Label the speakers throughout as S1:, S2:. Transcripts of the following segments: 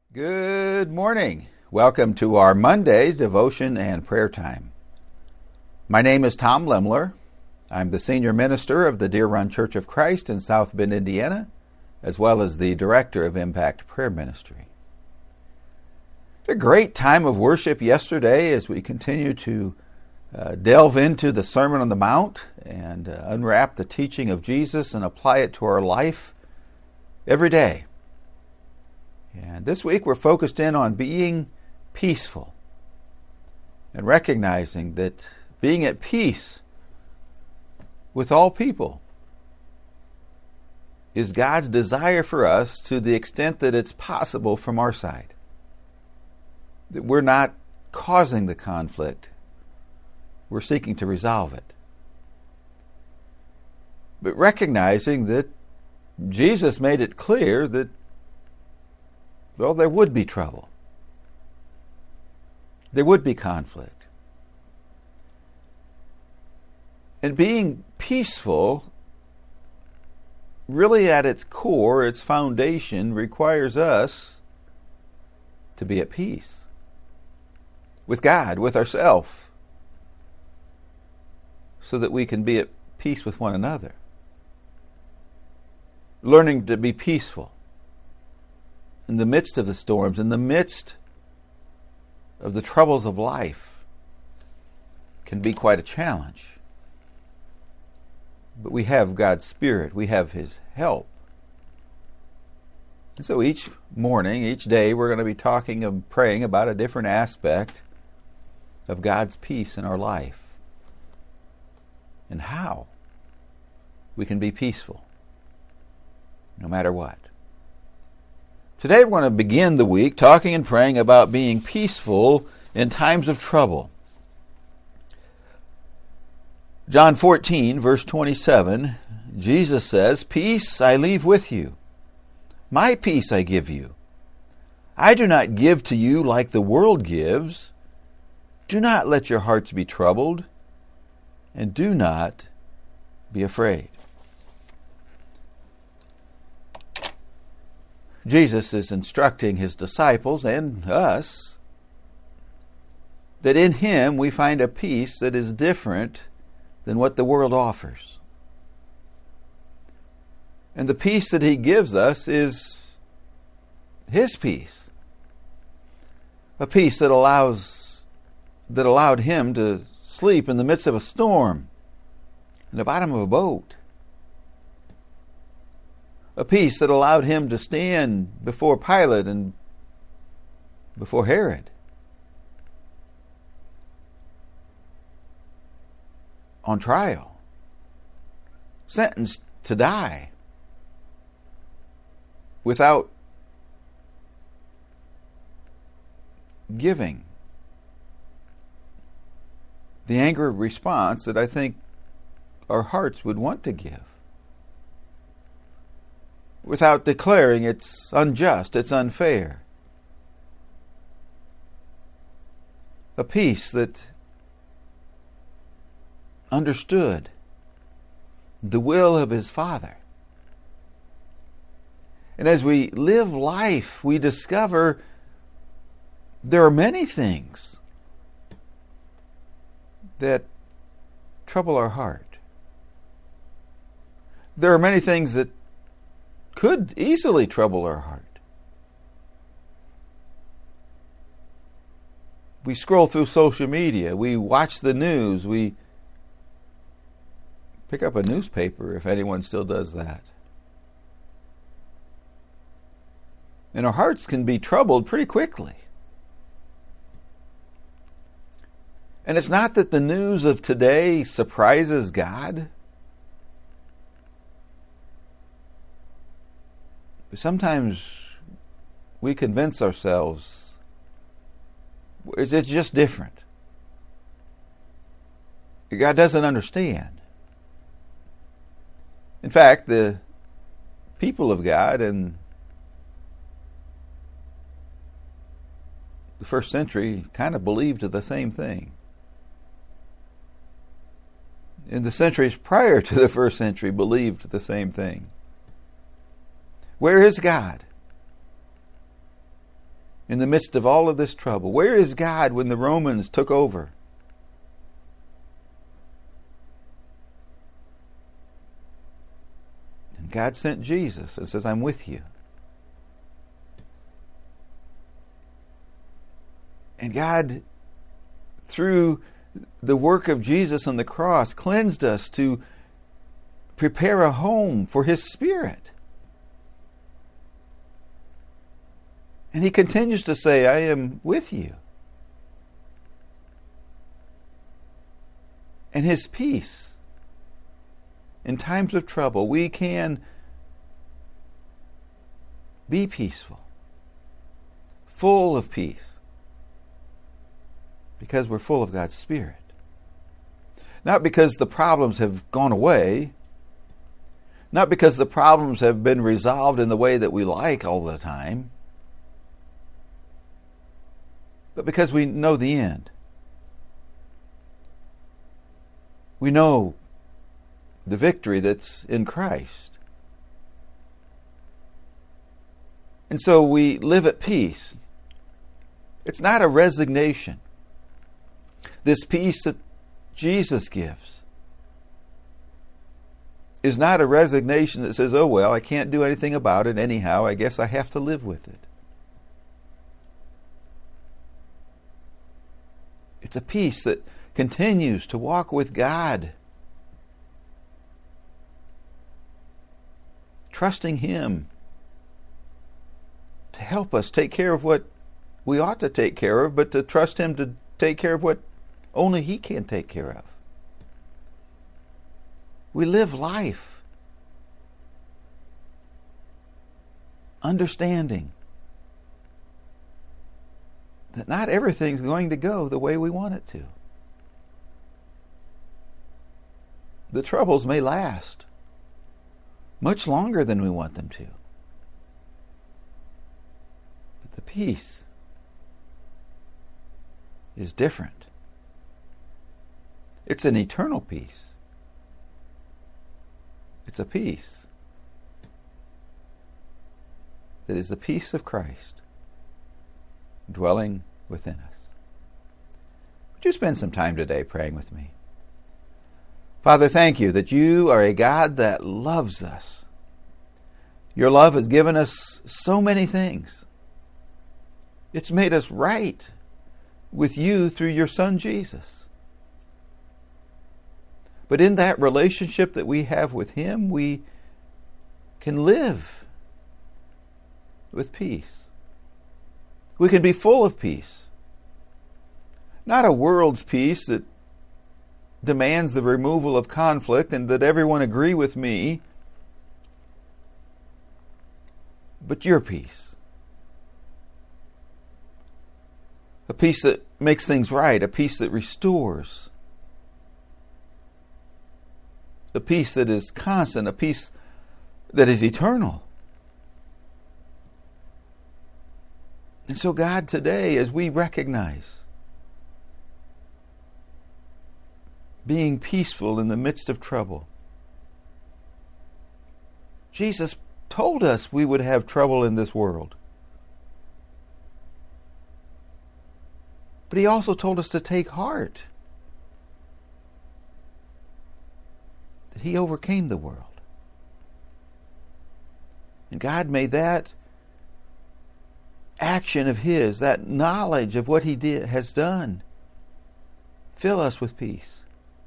S1: Good morning. Welcome to our Monday devotion and prayer time. My name is Tom Lemler. I'm the senior minister of the Deer Run Church of Christ in South Bend, Indiana, as well as the director of Impact Prayer Ministry. A great time of worship yesterday as we continue to delve into the Sermon on the Mount and unwrap the teaching of Jesus and apply it to our life every day. And this week we're focused in on being peaceful and recognizing that being at peace with all people is God's desire for us to the extent that it's possible from our side. That we're not causing the conflict. We're seeking to resolve it. But recognizing that Jesus made it clear that, well, there would be trouble. There would be conflict. And being peaceful, really at its core, its foundation, requires us to be at peace with God, with ourselves, so that we can be at peace with one another. Learning to be peaceful in the midst of the storms, in the midst of the troubles of life, can be quite a challenge. But we have God's Spirit. We have His help. And so each morning, each day, we're going to be talking and praying about a different aspect of God's peace in our life and how we can be peaceful no matter what. Today we're going to begin the week talking and praying about being peaceful in times of trouble. John 14, verse 27, Jesus says, "Peace I leave with you. My peace I give you. I do not give to you like the world gives. Do not let your hearts be troubled, and do not be afraid." Jesus is instructing His disciples and us that in Him we find a peace that is different than what the world offers. And the peace that He gives us is His peace. A peace that allowed Him to sleep in the midst of a storm, in the bottom of a boat. A peace that allowed Him to stand before Pilate and before Herod on trial, sentenced to die without giving the angry response that I think our hearts would want to give, without declaring it's unjust, it's unfair. A peace that understood the will of His Father. And as we live life, we discover there are many things that trouble our heart. There are many things that could easily trouble our heart. We scroll through social media, we watch the news, we pick up a newspaper if anyone still does that. And our hearts can be troubled pretty quickly. And it's not that the news of today surprises God. But sometimes we convince ourselves it's just different. God doesn't understand. In fact, the people of God in the first century kind of believed the same thing. In the centuries prior to the first century, believed the same thing. Where is God? in the midst of all of this trouble? Where is God when the Romans took over? And God sent Jesus and says, I'm with you. And God, through the work of Jesus on the cross, cleansed us to prepare a home for His Spirit. And He continues to say, I am with you. And His peace, in times of trouble, we can be peaceful, full of peace, because we're full of God's Spirit. Not because the problems have gone away, not because the problems have been resolved in the way that we like all the time, but because we know the end. We know the victory that's in Christ. And so we live at peace. It's not a resignation. This peace that Jesus gives is not a resignation that says, oh, well, I can't do anything about it anyhow. I guess I have to live with it. It's a peace that continues to walk with God, trusting Him to help us take care of what we ought to take care of, but to trust Him to take care of what only He can take care of. We live life understanding that not everything's going to go the way we want it to. The troubles may last much longer than we want them to. But the peace is different. It's an eternal peace. It's a peace that is the peace of Christ dwelling within us. Would you spend some time today praying with me? Father, thank you that you are a God that loves us. Your love has given us so many things. It's made us right with you through your Son, Jesus. But in that relationship that we have with Him, we can live with peace. We can be full of peace. Not a world's peace that demands the removal of conflict and that everyone agree with me, but your peace. A peace that makes things right, a peace that restores, a peace that is constant, a peace that is eternal. And so, God, today, as we recognize being peaceful in the midst of trouble, Jesus told us we would have trouble in this world. But He also told us to take heart, that He overcame the world. And God, may that action of His, that knowledge of what He has done, fill us with peace.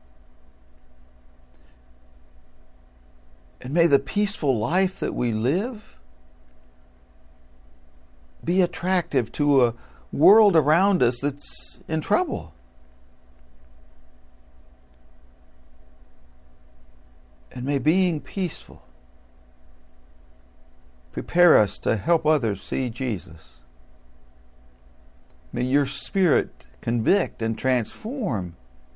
S1: And may the peaceful life that we live be attractive to a world around us that's in trouble. And may being peaceful prepare us to help others see Jesus. May your Spirit convict and transform,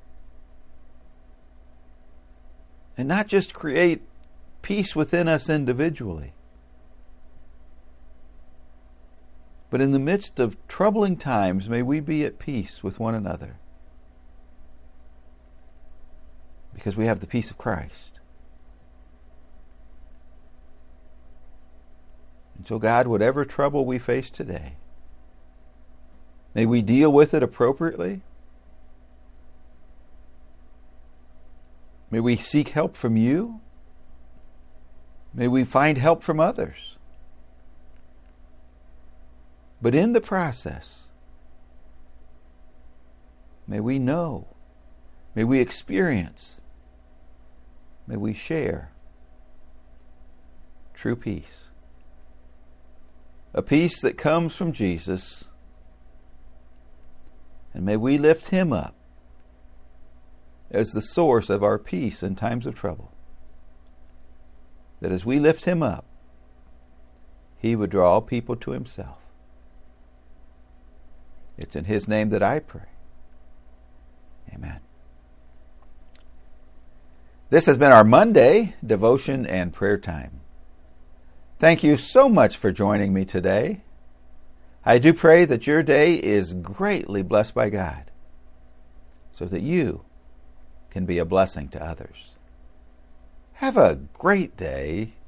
S1: and not just create peace within us individually, but in the midst of troubling times, may we be at peace with one another, because we have the peace of Christ. And so, God, whatever trouble we face today, May we deal with it appropriately. May we seek help from you. May we find help from others. But in the process, may we know, may we experience, may we share true peace. A peace that comes from Jesus. And may we lift Him up as the source of our peace in times of trouble. That as we lift Him up, He would draw all people to Himself. It's in His name that I pray. Amen. This has been our Monday devotion and prayer time. Thank you so much for joining me today. I do pray that your day is greatly blessed by God, so that you can be a blessing to others. Have a great day